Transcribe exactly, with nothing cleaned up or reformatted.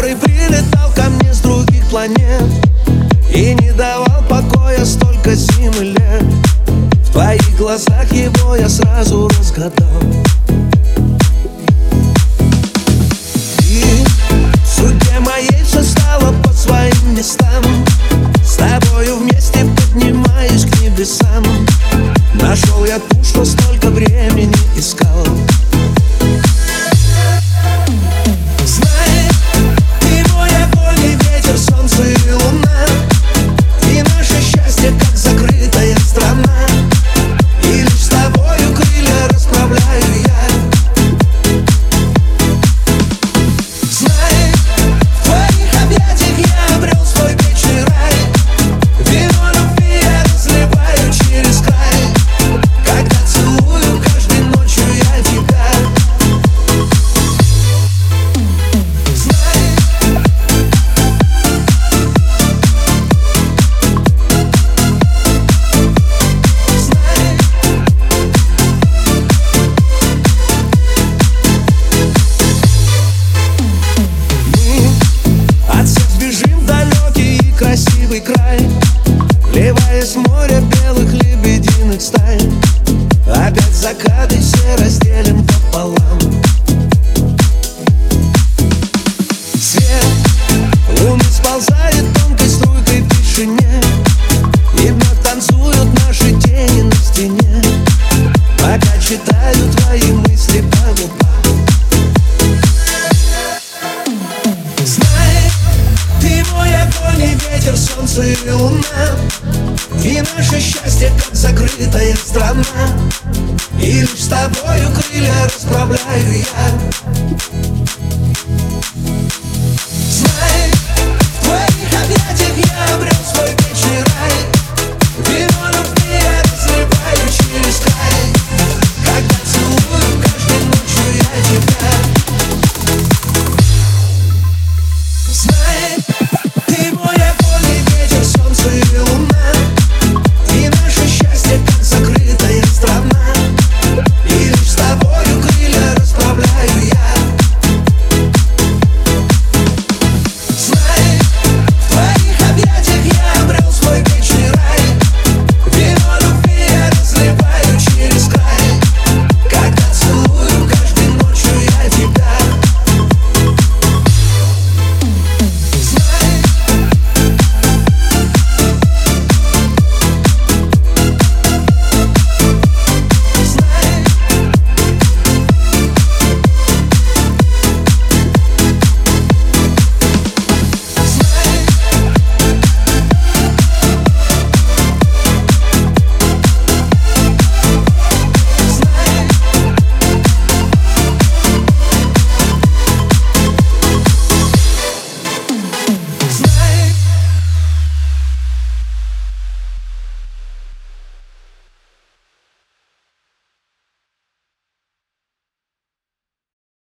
который прилетал ко мне с других планет и не давал покоя столько зим и лет. В твоих глазах его я сразу разгадал. И в судьбе моей все стало по своим местам. С тобою вместе поднимаюсь к небесам. Нашел я ту, что столько времени искал. Знай, ты мой огонь и ветер, солнце и луна, и наше счастье, как закрытая страна. И лишь с тобою крылья расправляю я. Знай, в твоих объятиях я обрел свой вечный рай. Вино любви я разливаю через край, когда целую каждой ночью я тебя. Знай, знай, мы от всех сбежим в далекий и красивый край, вливаясь в море белых лебединых стай. Опять закаты все разделим пополам. Свет луны сползает тонкой струйкой в тишине, и вновь танцуют наши тени на стене, пока читаю твои мысли по губам. Знай, ты мой огонь и ветер, солнце и луна, и наше счастье, как закрытая страна. И лишь с тобою крылья расправляю я.